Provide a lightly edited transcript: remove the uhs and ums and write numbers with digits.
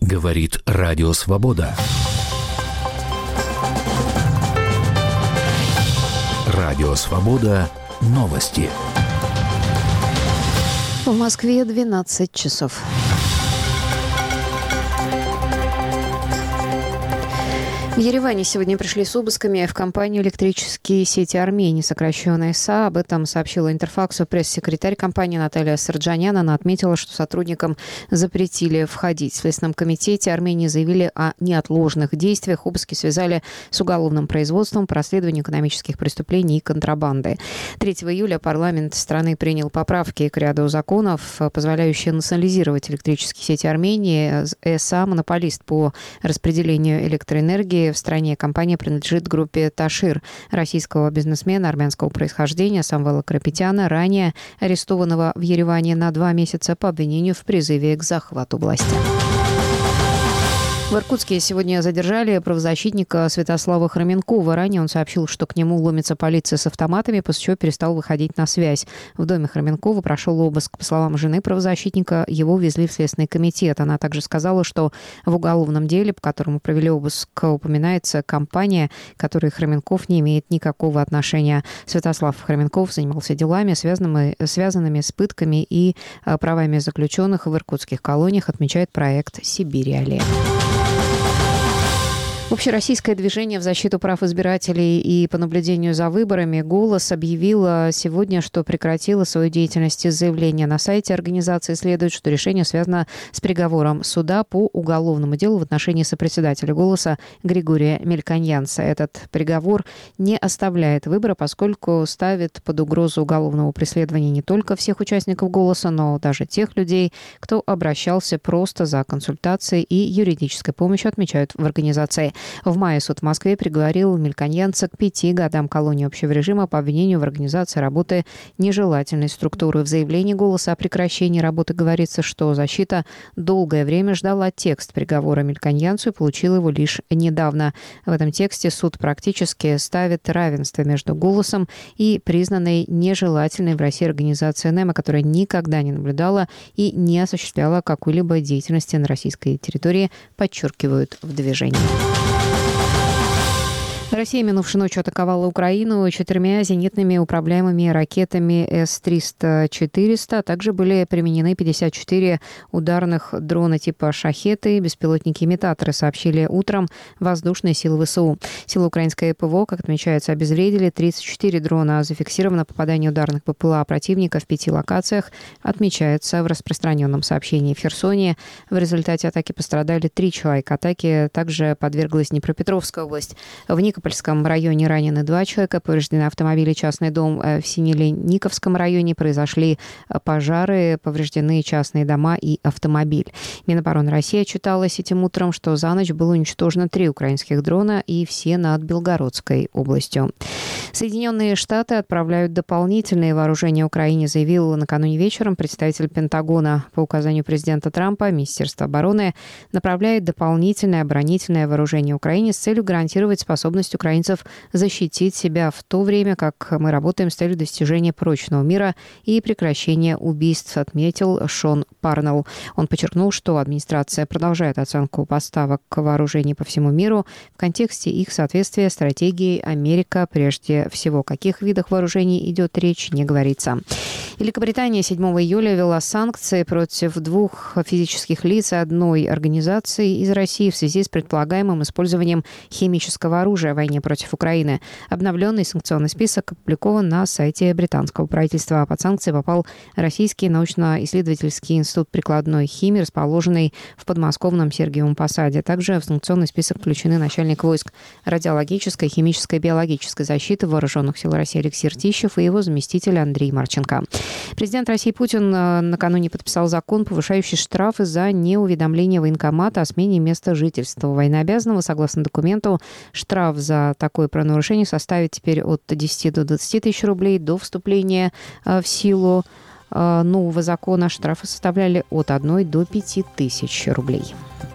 Говорит Радио Свобода. Радио Свобода. Новости. В Москве 12 часов. В Ереване сегодня пришли с обысками в компанию «Электрические сети Армении», сокращенно ЭСА. Об этом сообщила Интерфаксу пресс-секретарь компании Наталья Сарджанян. Она отметила, что сотрудникам запретили входить. В Следственном комитете Армении заявили о неотложных действиях. Обыски связали с уголовным производством по расследованию экономических преступлений и контрабанды. 3 июля парламент страны принял поправки к ряду законов, позволяющие национализировать электрические сети Армении. ЭСА – монополист по распределению электроэнергии в стране. Компания принадлежит группе Ташир, российского бизнесмена армянского происхождения Самвела Карапетяна, ранее арестованного в Ереване на 2 месяца по обвинению в призыве к захвату власти. В Иркутске сегодня задержали правозащитника Святослава Хроменкова. Ранее он сообщил, что к нему ломится полиция с автоматами, после чего перестал выходить на связь. В доме Хроменкова прошел обыск. По словам жены правозащитника, его везли в Следственный комитет. Она также сказала, что в уголовном деле, по которому провели обыск, упоминается компания, к которой Хроменков не имеет никакого отношения. Святослав Хроменков занимался делами, связанными с пытками и правами заключенных в иркутских колониях, отмечает проект «Сибирь-Реалия». Общероссийское движение в защиту прав избирателей и по наблюдению за выборами «Голос» объявило сегодня, что прекратило свою деятельность. Из заявления на сайте организации следует, что решение связано с приговором суда по уголовному делу в отношении сопредседателя «Голоса» Григория Мельконьянца. Этот приговор не оставляет выбора, поскольку ставит под угрозу уголовного преследования не только всех участников «Голоса», но даже тех людей, кто обращался просто за консультацией и юридической помощью, отмечают в организации. В мае суд в Москве приговорил Мельконьянца к 5 годам колонии общего режима по обвинению в организации работы нежелательной структуры. В заявлении «Голоса» о прекращении работы говорится, что защита долгое время ждала текст приговора Мельконьянцу и получила его лишь недавно. В этом тексте суд практически ставит равенство между «Голосом» и признанной нежелательной в России организацией НЭМа, которая никогда не наблюдала и не осуществляла какой-либо деятельности на российской территории, подчеркивают в движении. Россия минувшей ночью атаковала Украину 4 зенитными управляемыми ракетами С-300-400. Также были применены 54 ударных дрона типа «Шахеты». Беспилотники-имитаторы, сообщили утром воздушные силы ВСУ. Силы украинской ПВО, как отмечается, обезвредили 34 дрона. Зафиксировано попадание ударных БПЛА противника в 5 локациях, отмечается в распространенном сообщении. В Херсоне в результате атаки пострадали 3 человека. Атаке также подверглась Днепропетровская область. В Никопольском районе ранены 2 человека, повреждены автомобиль и частный дом. В Синельниковском районе произошли пожары, повреждены частные дома и автомобиль. Минобороны России отчиталась этим утром, что за ночь было уничтожено 3 украинских дрона, и все над Белгородской областью. Соединенные Штаты отправляют дополнительные вооружения Украине, заявил накануне вечером представитель Пентагона. По указанию президента Трампа Министерство обороны направляет дополнительное оборонительное вооружение Украине с целью гарантировать способность украинцев защитить себя в то время, как мы работаем с целью достижения прочного мира и прекращения убийств, отметил Шон Парнелл. Он подчеркнул, что администрация продолжает оценку поставок вооружений по всему миру в контексте их соответствия стратегии «Америка прежде всего». О каких видах вооружений идет речь, не говорится. Великобритания 7 июля ввела санкции против 2 физических лиц и 1 организации из России в связи с предполагаемым использованием химического оружия в войне против Украины. Обновленный санкционный список опубликован на сайте британского правительства. Под санкции попал Российский научно-исследовательский институт прикладной химии, расположенный в подмосковном Сергиевом Посаде. Также в санкционный список включены начальник войск радиологической, химической и биологической защиты Вооруженных сил России Алексей Ртищев и его заместитель Андрей Марченко. Президент России Путин накануне подписал закон, повышающий штрафы за неуведомление военкомата о смене места жительства военнообязанного. Согласно документу, штраф за такое правонарушение составит теперь от 10 до 20 тысяч рублей. До вступления в силу нового закона штрафы составляли от 1 до 5 тысяч рублей.